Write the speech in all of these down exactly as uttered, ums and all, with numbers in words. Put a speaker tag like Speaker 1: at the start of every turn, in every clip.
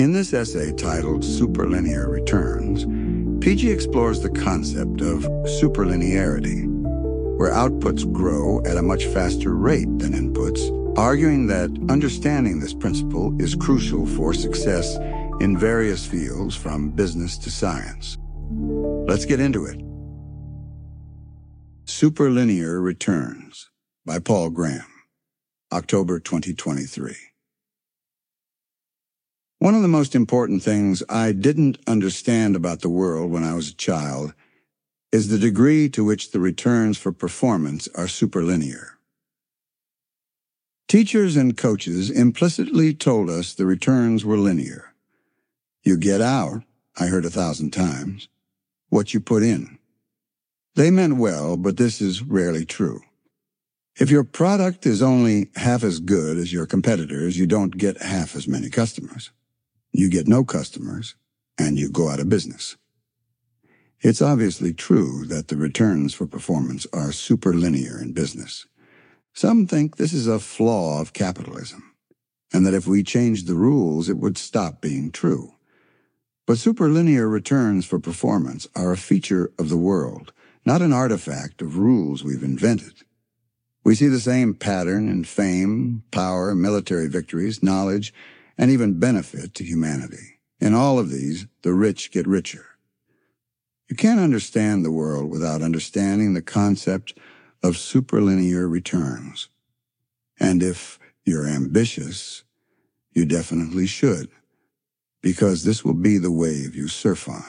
Speaker 1: In this essay titled Superlinear Returns, P G explores the concept of superlinearity, where outputs grow at a much faster rate than inputs, arguing that understanding this principle is crucial for success in various fields from business to science. Let's get into it. Superlinear Returns by Paul Graham, October twenty twenty-three. One of the most important things I didn't understand about the world when I was a child is the degree to which the returns for performance are superlinear. Teachers and coaches implicitly told us the returns were linear. You get out, I heard a thousand times, what you put in. They meant well, but this is rarely true. If your product is only half as good as your competitors, you don't get half as many customers. You get no customers, and you go out of business. It's obviously true that the returns for performance are superlinear in business. Some think this is a flaw of capitalism, and that if we changed the rules, it would stop being true. But superlinear returns for performance are a feature of the world, not an artifact of rules we've invented. We see the same pattern in fame, power, military victories, knowledge, and even benefit to humanity. In all of these, the rich get richer. You can't understand the world without understanding the concept of superlinear returns. And if you're ambitious, you definitely should, because this will be the wave you surf on.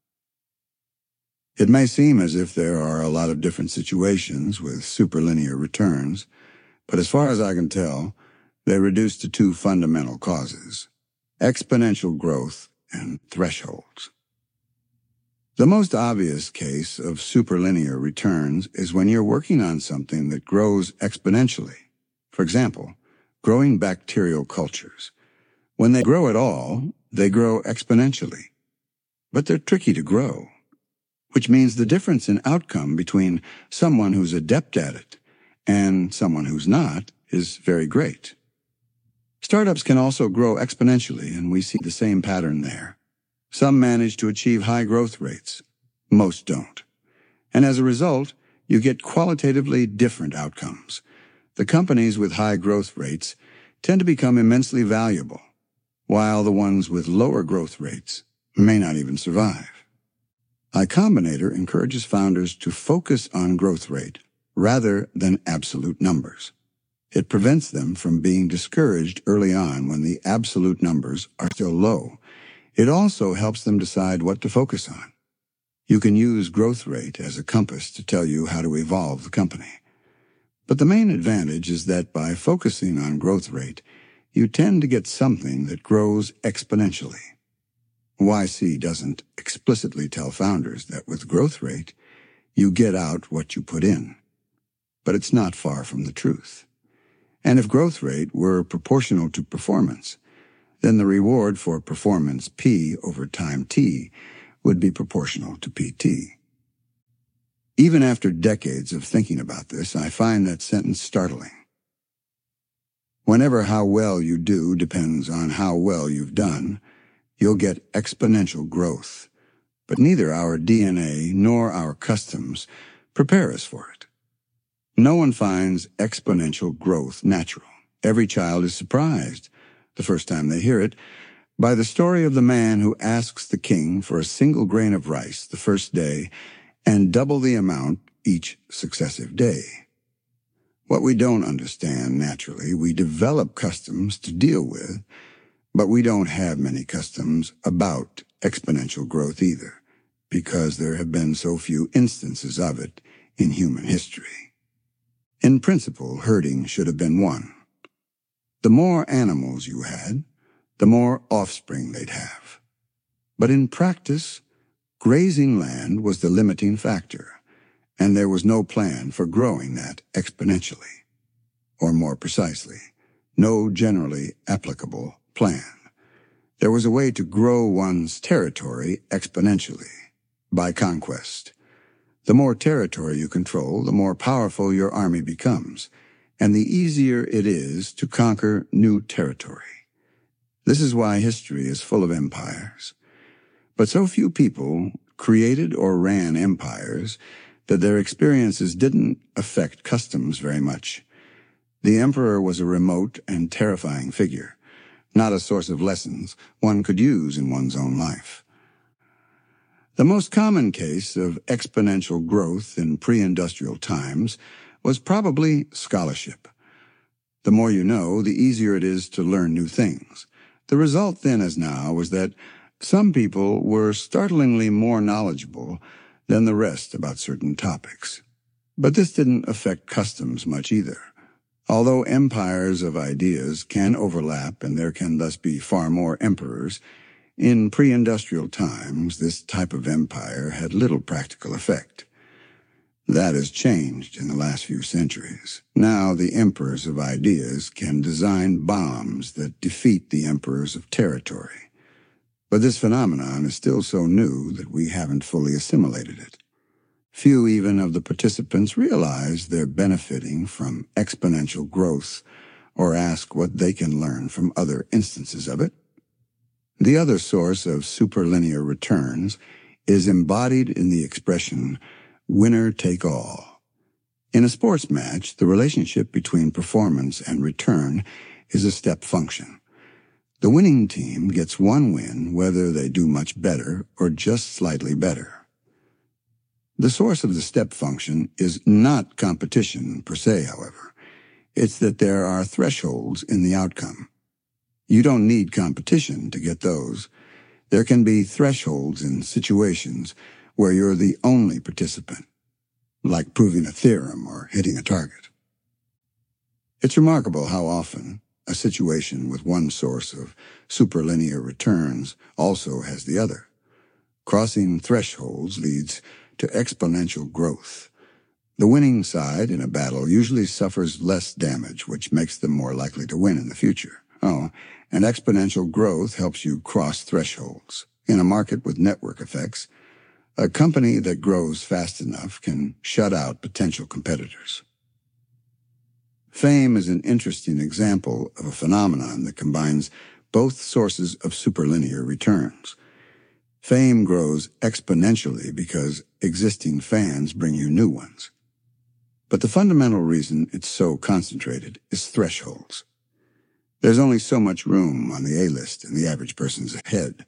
Speaker 1: It may seem as if there are a lot of different situations with superlinear returns, but as far as I can tell, they're reduced to two fundamental causes: exponential growth and thresholds. The most obvious case of superlinear returns is when you're working on something that grows exponentially. For example, growing bacterial cultures. When they grow at all, they grow exponentially. But they're tricky to grow, which means the difference in outcome between someone who's adept at it and someone who's not is very great. Startups can also grow exponentially, and we see the same pattern there. Some manage to achieve high growth rates. Most don't. And as a result, you get qualitatively different outcomes. The companies with high growth rates tend to become immensely valuable, while the ones with lower growth rates may not even survive. Y Combinator encourages founders to focus on growth rate rather than absolute numbers. It prevents them from being discouraged early on when the absolute numbers are still low. It also helps them decide what to focus on. You can use growth rate as a compass to tell you how to evolve the company. But the main advantage is that by focusing on growth rate, you tend to get something that grows exponentially. Y C doesn't explicitly tell founders that with growth rate, you get out what you put in. But it's not far from the truth. And if growth rate were proportional to performance, then the reward for performance P over time T would be proportional to P T. Even after decades of thinking about this, I find that sentence startling. Whenever how well you do depends on how well you've done, you'll get exponential growth. But neither our D N A nor our customs prepare us for it. No one finds exponential growth natural. Every child is surprised, the first time they hear it, by the story of the man who asks the king for a single grain of rice the first day and double the amount each successive day. What we don't understand naturally, we develop customs to deal with, but we don't have many customs about exponential growth either, because there have been so few instances of it in human history. In principle, herding should have been one. The more animals you had, the more offspring they'd have. But in practice, grazing land was the limiting factor, and there was no plan for growing that exponentially. Or more precisely, no generally applicable plan. There was a way to grow one's territory exponentially, by conquest. The more territory you control, the more powerful your army becomes, and the easier it is to conquer new territory. This is why history is full of empires. But so few people created or ran empires that their experiences didn't affect customs very much. The emperor was a remote and terrifying figure, not a source of lessons one could use in one's own life. The most common case of exponential growth in pre-industrial times was probably scholarship. The more you know, the easier it is to learn new things. The result then as now was that some people were startlingly more knowledgeable than the rest about certain topics. But this didn't affect customs much either. Although empires of ideas can overlap and there can thus be far more emperors, in pre-industrial times this type of empire had little practical effect. That has changed in the last few centuries. Now the emperors of ideas can design bombs that defeat the emperors of territory. But this phenomenon is still so new that we haven't fully assimilated it. Few even of the participants realize they're benefiting from exponential growth or ask what they can learn from other instances of it. The other source of superlinear returns is embodied in the expression, winner take all. In a sports match, the relationship between performance and return is a step function. The winning team gets one win whether they do much better or just slightly better. The source of the step function is not competition per se, however. It's that there are thresholds in the outcome. You don't need competition to get those. There can be thresholds in situations where you're the only participant, like proving a theorem or hitting a target. It's remarkable how often a situation with one source of superlinear returns also has the other. Crossing thresholds leads to exponential growth. The winning side in a battle usually suffers less damage, which makes them more likely to win in the future. Oh, and exponential growth helps you cross thresholds. In a market with network effects, a company that grows fast enough can shut out potential competitors. Fame is an interesting example of a phenomenon that combines both sources of superlinear returns. Fame grows exponentially because existing fans bring you new ones. But the fundamental reason it's so concentrated is thresholds. There's only so much room on the A-list in the average person's head.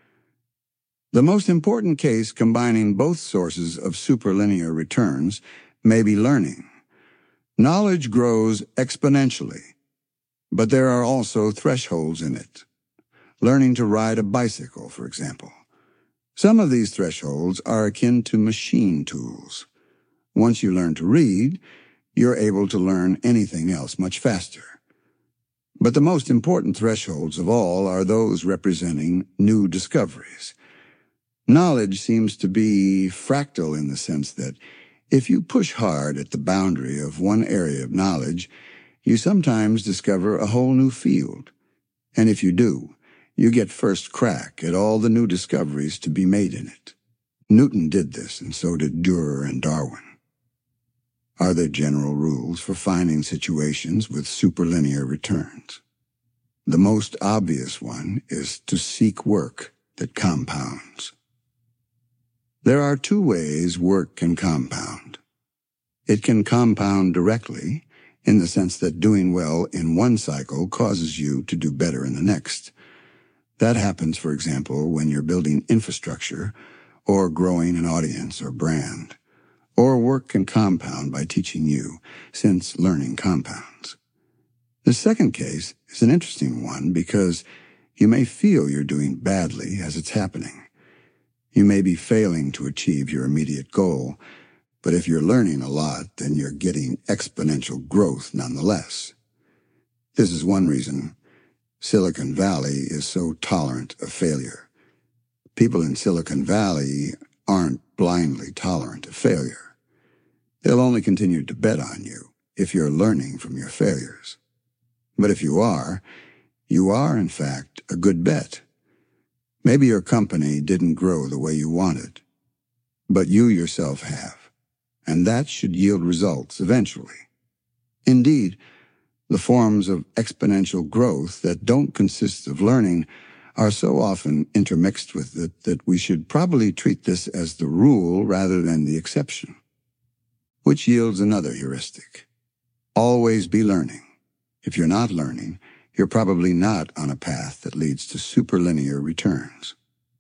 Speaker 1: The most important case combining both sources of superlinear returns may be learning. Knowledge grows exponentially, but there are also thresholds in it. Learning to ride a bicycle, for example. Some of these thresholds are akin to machine tools. Once you learn to read, you're able to learn anything else much faster. But the most important thresholds of all are those representing new discoveries. Knowledge seems to be fractal in the sense that if you push hard at the boundary of one area of knowledge, you sometimes discover a whole new field. And if you do, you get first crack at all the new discoveries to be made in it. Newton did this, and so did Dürer and Darwin. Are there general rules for finding situations with superlinear returns? The most obvious one is to seek work that compounds. There are two ways work can compound. It can compound directly, in the sense that doing well in one cycle causes you to do better in the next. That happens, for example, when you're building infrastructure or growing an audience or brand. Or work can compound by teaching you, since learning compounds. The second case is an interesting one because you may feel you're doing badly as it's happening. You may be failing to achieve your immediate goal, but if you're learning a lot, then you're getting exponential growth nonetheless. This is one reason Silicon Valley is so tolerant of failure. People in Silicon Valley aren't blindly tolerant of failure. They'll only continue to bet on you if you're learning from your failures. But if you are, you are, in fact, a good bet. Maybe your company didn't grow the way you wanted, but you yourself have, and that should yield results eventually. Indeed, The forms of exponential growth that don't consist of learning are so often intermixed with it that we should probably treat this as the rule rather than the exception. Which yields another heuristic. Always be learning. If you're not learning, you're probably not on a path that leads to superlinear returns.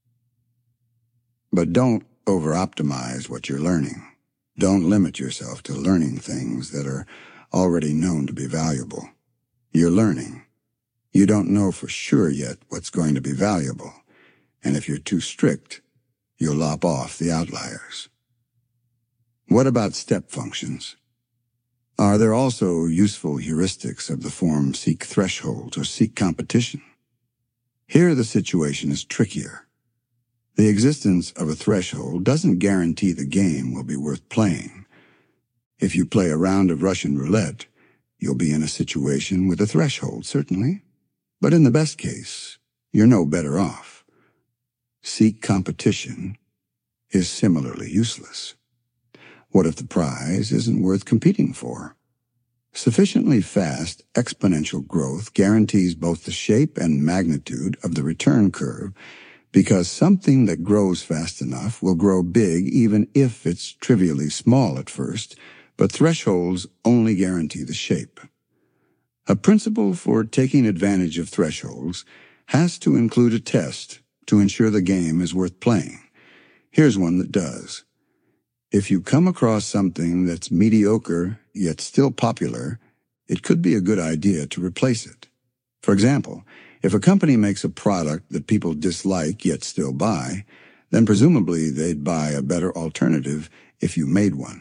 Speaker 1: But don't over-optimize what you're learning. Don't limit yourself to learning things that are already known to be valuable. You're learning. You don't know for sure yet what's going to be valuable, and if you're too strict, you'll lop off the outliers. What about step functions? Are there also useful heuristics of the form seek thresholds or seek competition? Here the situation is trickier. The existence of a threshold doesn't guarantee the game will be worth playing. If you play a round of Russian roulette, you'll be in a situation with a threshold, certainly. But in the best case, you're no better off. Seek competition is similarly useless. What if the prize isn't worth competing for? Sufficiently fast exponential growth guarantees both the shape and magnitude of the return curve because something that grows fast enough will grow big even if it's trivially small at first, but thresholds only guarantee the shape. A principle for taking advantage of thresholds has to include a test to ensure the game is worth playing. Here's one that does. If you come across something that's mediocre yet still popular, it could be a good idea to replace it. For example, if a company makes a product that people dislike yet still buy, then presumably they'd buy a better alternative if you made one.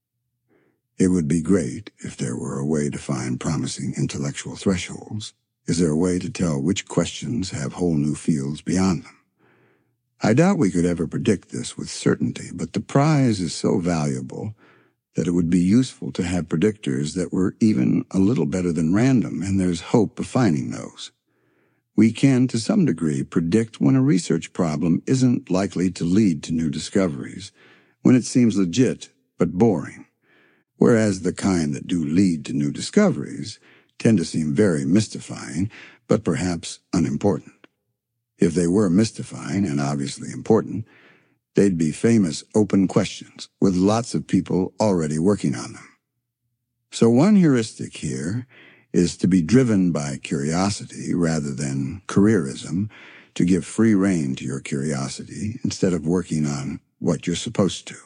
Speaker 1: It would be great if there were a way to find promising intellectual thresholds. Is there a way to tell which questions have whole new fields beyond them? I doubt we could ever predict this with certainty, but the prize is so valuable that it would be useful to have predictors that were even a little better than random, and there's hope of finding those. We can, to some degree, predict when a research problem isn't likely to lead to new discoveries, when it seems legit but boring, whereas the kind that do lead to new discoveries tend to seem very mystifying, but perhaps unimportant. If they were mystifying and obviously important, they'd be famous open questions with lots of people already working on them. So one heuristic here is to be driven by curiosity rather than careerism, to give free rein to your curiosity instead of working on what you're supposed to.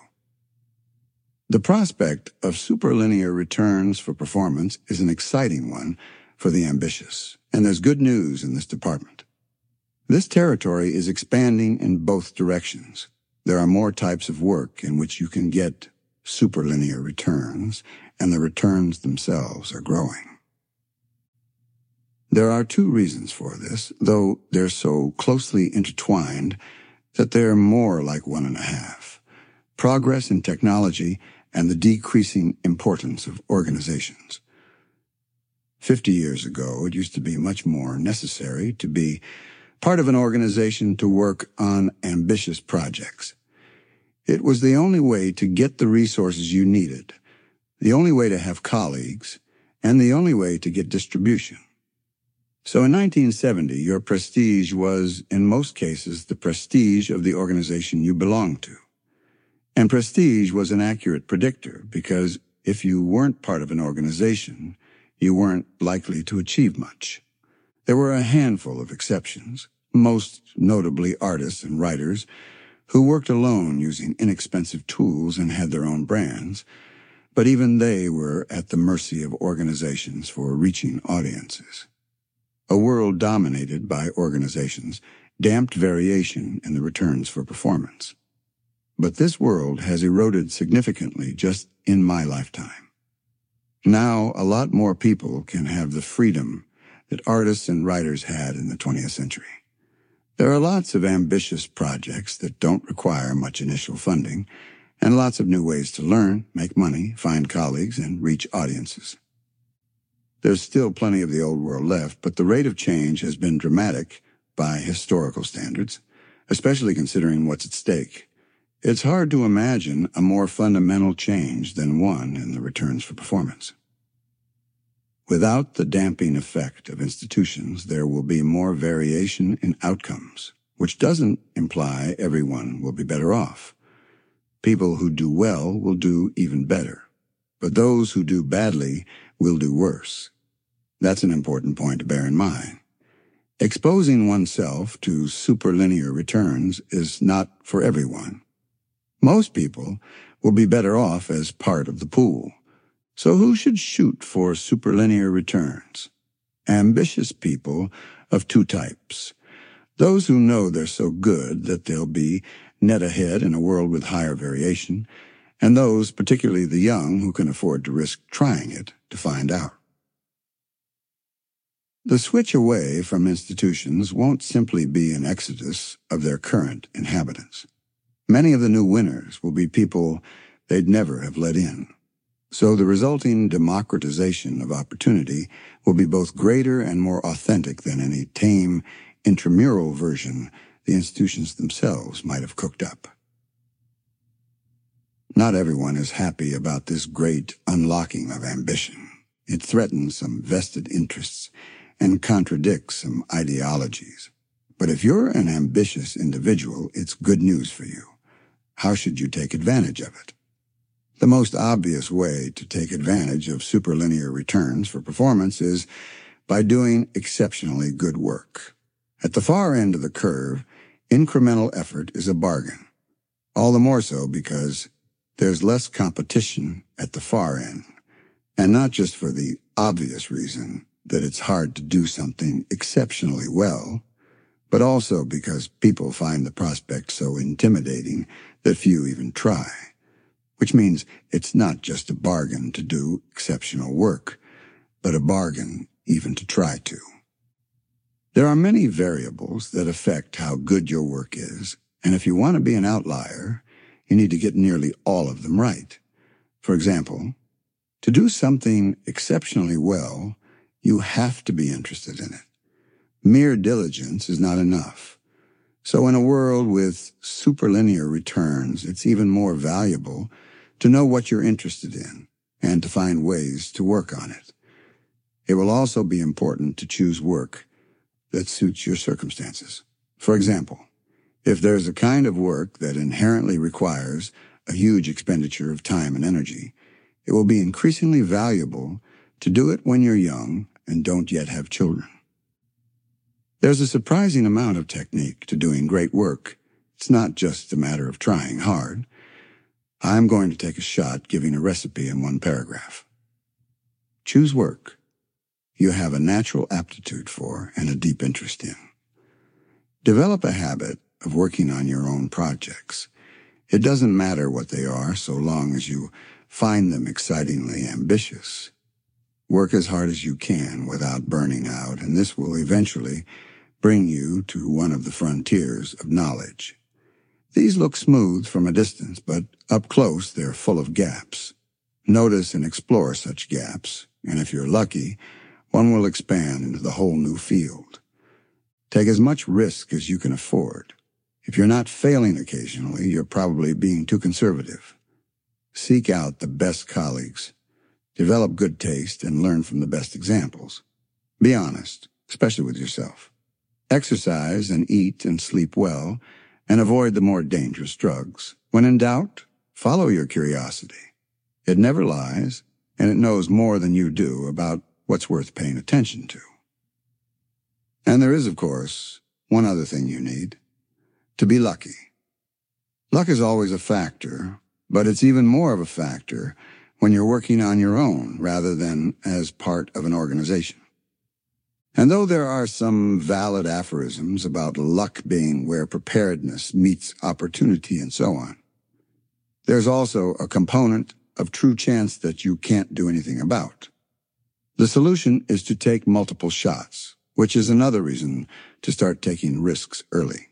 Speaker 1: The prospect of superlinear returns for performance is an exciting one for the ambitious, and there's good news in this department. This territory is expanding in both directions. There are more types of work in which you can get superlinear returns, and the returns themselves are growing. There are two reasons for this, though they're so closely intertwined that they're more like one and a half. Progress in technology and the decreasing importance of organizations. Fifty years ago, it used to be much more necessary to be part of an organization to work on ambitious projects. It was the only way to get the resources you needed, the only way to have colleagues, and the only way to get distribution. So in nineteen seventy, your prestige was, in most cases, the prestige of the organization you belonged to. And prestige was an accurate predictor because if you weren't part of an organization, you weren't likely to achieve much. There were a handful of exceptions, most notably artists and writers, who worked alone using inexpensive tools and had their own brands, but even they were at the mercy of organizations for reaching audiences. A world dominated by organizations damped variation in the returns for performance. But this world has eroded significantly just in my lifetime. Now, a lot more people can have the freedom that artists and writers had in the twentieth century. There are lots of ambitious projects that don't require much initial funding, and lots of new ways to learn, make money, find colleagues, and reach audiences. There's still plenty of the old world left, but the rate of change has been dramatic by historical standards, especially considering what's at stake. It's hard to imagine a more fundamental change than one in the returns for performance. Without the damping effect of institutions, there will be more variation in outcomes, which doesn't imply everyone will be better off. People who do well will do even better, but those who do badly will do worse. That's an important point to bear in mind. Exposing oneself to superlinear returns is not for everyone. Most people will be better off as part of the pool. So who should shoot for superlinear returns? Ambitious people of two types. Those who know they're so good that they'll be net ahead in a world with higher variation, and those, particularly the young, who can afford to risk trying it to find out. The switch away from institutions won't simply be an exodus of their current inhabitants. Many of the new winners will be people they'd never have let in. So the resulting democratization of opportunity will be both greater and more authentic than any tame, intramural version the institutions themselves might have cooked up. Not everyone is happy about this great unlocking of ambition. It threatens some vested interests and contradicts some ideologies. But if you're an ambitious individual, it's good news for you. How should you take advantage of it? The most obvious way to take advantage of superlinear returns for performance is by doing exceptionally good work. At the far end of the curve, incremental effort is a bargain. All the more so because there's less competition at the far end, and not just for the obvious reason that it's hard to do something exceptionally well, but also because people find the prospect so intimidating that few even try. Which means it's not just a bargain to do exceptional work, but a bargain even to try to. There are many variables that affect how good your work is, and if you want to be an outlier, you need to get nearly all of them right. For example, to do something exceptionally well, you have to be interested in it. Mere diligence is not enough. So in a world with superlinear returns, it's even more valuable to know what you're interested in and to find ways to work on it. It will also be important to choose work that suits your circumstances. For example, if there's a kind of work that inherently requires a huge expenditure of time and energy, it will be increasingly valuable to do it when you're young and don't yet have children. There's a surprising amount of technique to doing great work. It's not just a matter of trying hard. I'm going to take a shot giving a recipe in one paragraph. Choose work you have a natural aptitude for and a deep interest in. Develop a habit of working on your own projects. It doesn't matter what they are so long as you find them excitingly ambitious. Work as hard as you can without burning out, and this will eventually bring you to one of the frontiers of knowledge. These look smooth from a distance, but up close they're full of gaps. Notice and explore such gaps, and if you're lucky, one will expand into the whole new field. Take as much risk as you can afford. If you're not failing occasionally, you're probably being too conservative. Seek out the best colleagues. Develop good taste and learn from the best examples. Be honest, especially with yourself. Exercise and eat and sleep well, and avoid the more dangerous drugs. When in doubt, follow your curiosity. It never lies, and it knows more than you do about what's worth paying attention to. And there is, of course, one other thing you need: to be lucky. Luck is always a factor, but it's even more of a factor when you're working on your own rather than as part of an organization. And though there are some valid aphorisms about luck being where preparedness meets opportunity and so on, there's also a component of true chance that you can't do anything about. The solution is to take multiple shots, which is another reason to start taking risks early.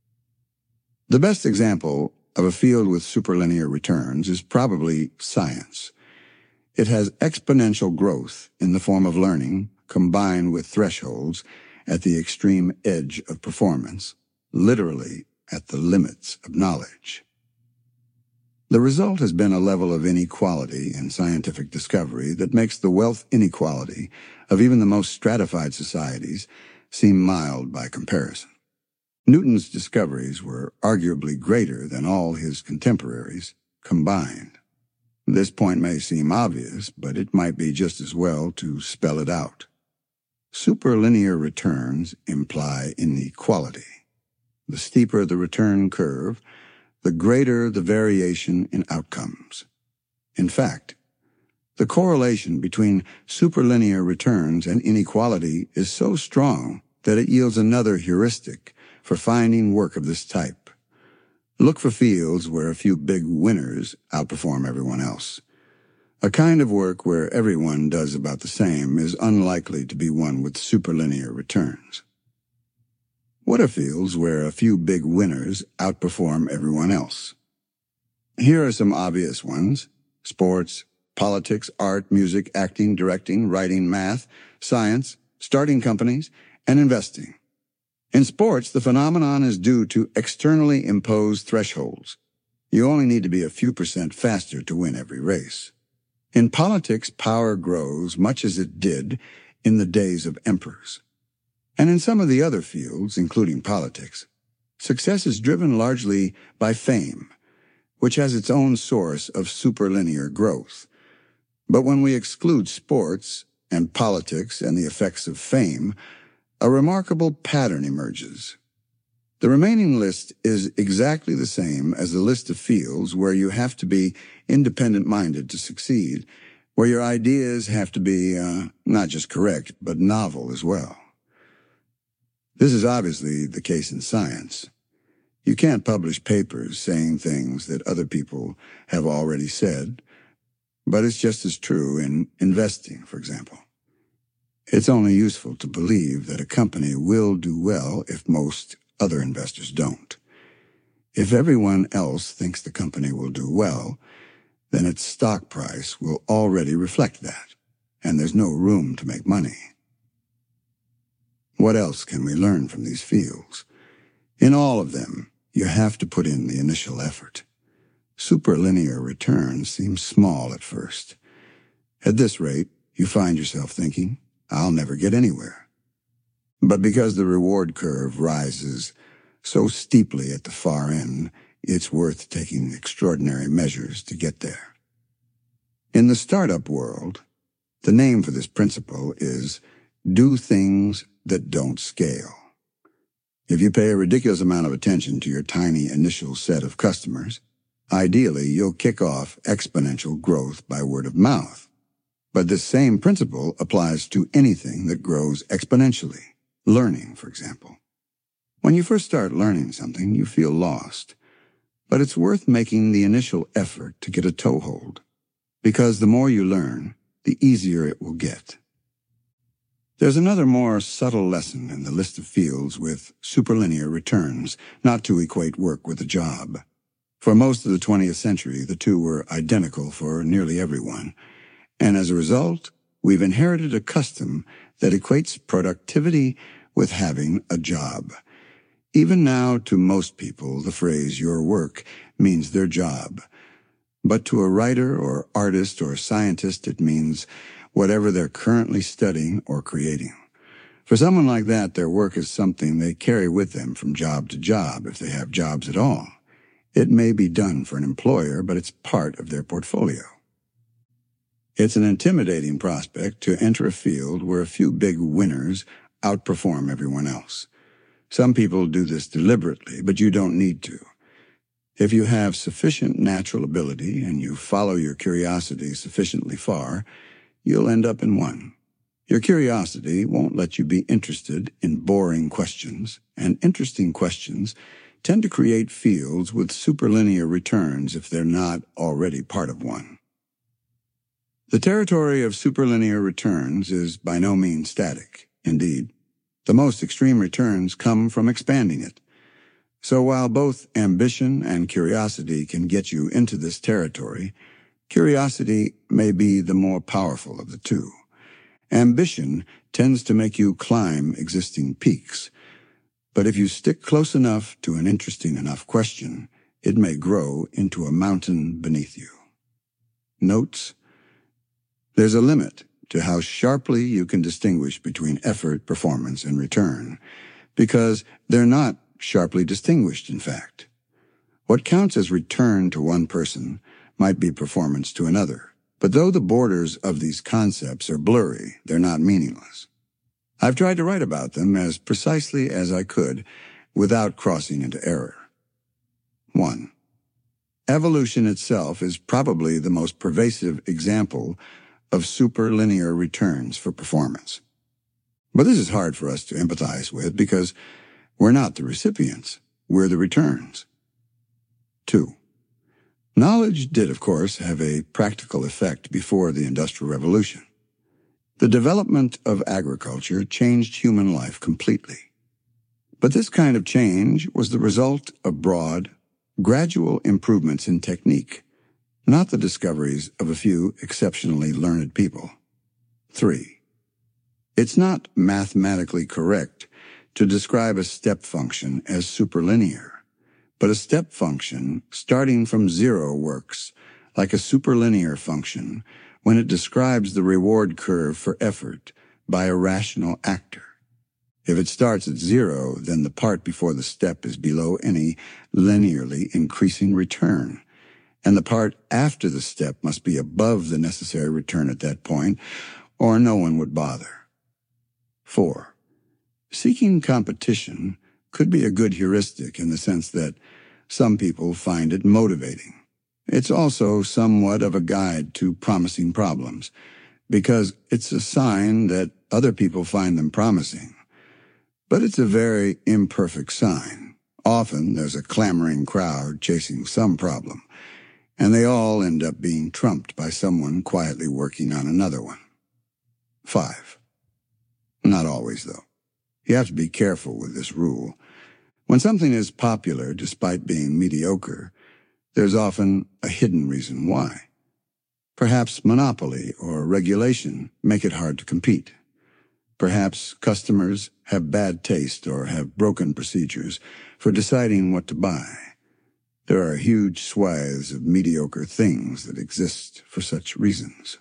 Speaker 1: The best example of a field with superlinear returns is probably science. It has exponential growth in the form of learning combined with thresholds at the extreme edge of performance, literally at the limits of knowledge. The result has been a level of inequality in scientific discovery that makes the wealth inequality of even the most stratified societies seem mild by comparison. Newton's discoveries were arguably greater than all his contemporaries combined. This point may seem obvious, but it might be just as well to spell it out. Superlinear returns imply inequality. The steeper the return curve, the greater the variation in outcomes. In fact, the correlation between superlinear returns and inequality is so strong that it yields another heuristic for finding work of this type. Look for fields where a few big winners outperform everyone else. A kind of work where everyone does about the same is unlikely to be one with superlinear returns. What are fields where a few big winners outperform everyone else? Here are some obvious ones: sports, politics, art, music, acting, directing, writing, math, science, starting companies, and investing. In sports, the phenomenon is due to externally imposed thresholds. You only need to be a few percent faster to win every race. In politics, power grows much as it did in the days of emperors. And in some of the other fields, including politics, success is driven largely by fame, which has its own source of superlinear growth. But when we exclude sports and politics and the effects of fame, a remarkable pattern emerges. The remaining list is exactly the same as the list of fields where you have to be independent-minded to succeed, where your ideas have to be uh, not just correct, but novel as well. This is obviously the case in science. You can't publish papers saying things that other people have already said, but it's just as true in investing, for example. It's only useful to believe that a company will do well if most other investors don't. If everyone else thinks the company will do well, then its stock price will already reflect that, and there's no room to make money. What else can we learn from these fields? In all of them, you have to put in the initial effort. Superlinear returns seem small at first. At this rate, you find yourself thinking, I'll never get anywhere. But because the reward curve rises so steeply at the far end, it's worth taking extraordinary measures to get there. In the startup world, the name for this principle is do things that don't scale. If you pay a ridiculous amount of attention to your tiny initial set of customers, ideally you'll kick off exponential growth by word of mouth. But this same principle applies to anything that grows exponentially. Learning, for example. When you first start learning something, you feel lost. But it's worth making the initial effort to get a toehold, because the more you learn, the easier it will get. There's another more subtle lesson in the list of fields with superlinear returns, not to equate work with a job. For most of the twentieth century, the two were identical for nearly everyone, and as a result, we've inherited a custom that equates productivity with having a job. Even now, to most people, the phrase your work means their job. But to a writer or artist or scientist, it means whatever they're currently studying or creating. For someone like that, their work is something they carry with them from job to job, if they have jobs at all. It may be done for an employer, but it's part of their portfolio. It's an intimidating prospect to enter a field where a few big winners outperform everyone else. Some people do this deliberately, but you don't need to. If you have sufficient natural ability and you follow your curiosity sufficiently far, you'll end up in one. Your curiosity won't let you be interested in boring questions, and interesting questions tend to create fields with superlinear returns if they're not already part of one. The territory of superlinear returns is by no means static. Indeed, the most extreme returns come from expanding it. So while both ambition and curiosity can get you into this territory, curiosity may be the more powerful of the two. Ambition tends to make you climb existing peaks, but if you stick close enough to an interesting enough question, it may grow into a mountain beneath you. Notes: there's a limit to how sharply you can distinguish between effort, performance, and return, because they're not sharply distinguished, in fact. What counts as return to one person might be performance to another, but though the borders of these concepts are blurry, they're not meaningless. I've tried to write about them as precisely as I could without crossing into error. One. Evolution itself is probably the most pervasive example of superlinear returns for performance. But this is hard for us to empathize with because we're not the recipients, we're the returns. Two. Knowledge did, of course, have a practical effect before the Industrial Revolution. The development of agriculture changed human life completely. But this kind of change was the result of broad, gradual improvements in technique, not the discoveries of a few exceptionally learned people. Three. It's not mathematically correct to describe a step function as superlinear, but a step function starting from zero works like a superlinear function when it describes the reward curve for effort by a rational actor. If it starts at zero, then the part before the step is below any linearly increasing return, and the part after the step must be above the necessary return at that point, or no one would bother. Four. Seeking competition could be a good heuristic in the sense that some people find it motivating. It's also somewhat of a guide to promising problems, because it's a sign that other people find them promising. But it's a very imperfect sign. Often there's a clamoring crowd chasing some problem, and they all end up being trumped by someone quietly working on another one. Five. Not always, though. You have to be careful with this rule. When something is popular despite being mediocre, there's often a hidden reason why. Perhaps monopoly or regulation make it hard to compete. Perhaps customers have bad taste or have broken procedures for deciding what to buy. There are huge swathes of mediocre things that exist for such reasons.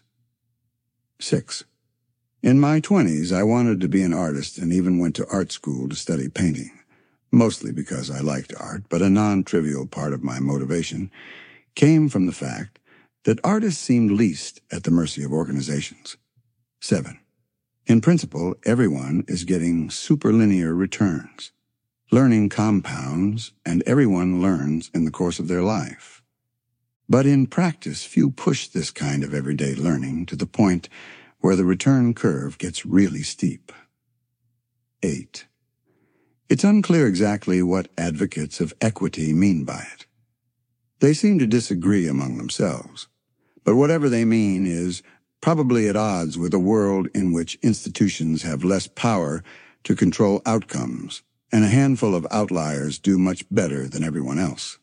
Speaker 1: Six. In my twenties, I wanted to be an artist and even went to art school to study painting, mostly because I liked art, but a non-trivial part of my motivation came from the fact that artists seemed least at the mercy of organizations. Seven. In principle, everyone is getting superlinear returns. Learning compounds, and everyone learns in the course of their life. But in practice, few push this kind of everyday learning to the point where the return curve gets really steep. Eight. It's unclear exactly what advocates of equity mean by it. They seem to disagree among themselves, but whatever they mean is probably at odds with a world in which institutions have less power to control outcomes, and a handful of outliers do much better than everyone else.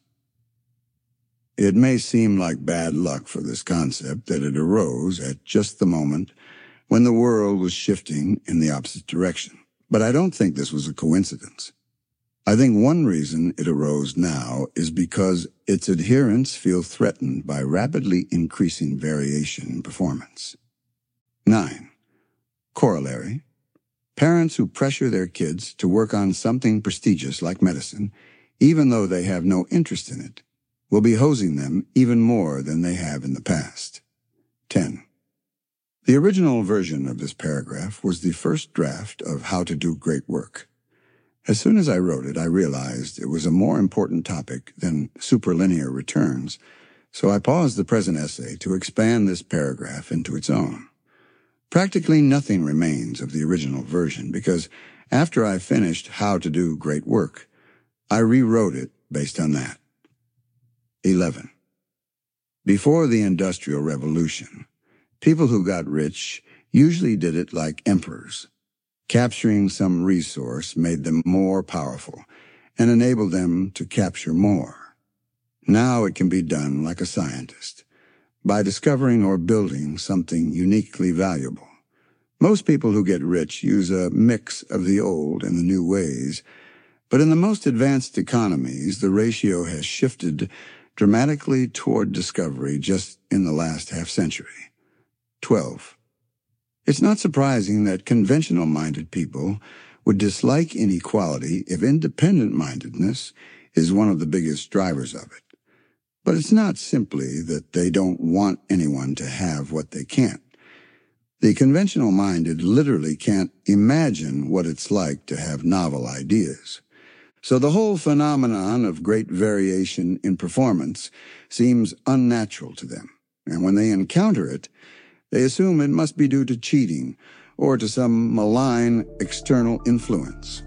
Speaker 1: It may seem like bad luck for this concept that it arose at just the moment when the world was shifting in the opposite direction, but I don't think this was a coincidence. I think one reason it arose now is because its adherents feel threatened by rapidly increasing variation in performance. Nine. Corollary. Parents who pressure their kids to work on something prestigious like medicine, even though they have no interest in it, will be hosing them even more than they have in the past. Ten. The original version of this paragraph was the first draft of How to Do Great Work. As soon as I wrote it, I realized it was a more important topic than superlinear returns, so I paused the present essay to expand this paragraph into its own. Practically nothing remains of the original version because after I finished How to Do Great Work, I rewrote it based on that. Eleven. Before the Industrial Revolution, people who got rich usually did it like emperors. Capturing some resource made them more powerful and enabled them to capture more. Now it can be done like a scientist, by discovering or building something uniquely valuable. Most people who get rich use a mix of the old and the new ways, But in the most advanced economies, the ratio has shifted dramatically toward discovery just in the last half-century. twelve. It's not surprising that conventional-minded people would dislike inequality if independent-mindedness is one of the biggest drivers of it. But it's not simply that they don't want anyone to have what they can't. The conventional-minded literally can't imagine what it's like to have novel ideas. So the whole phenomenon of great variation in performance seems unnatural to them, and when they encounter it, they assume it must be due to cheating or to some malign external influence.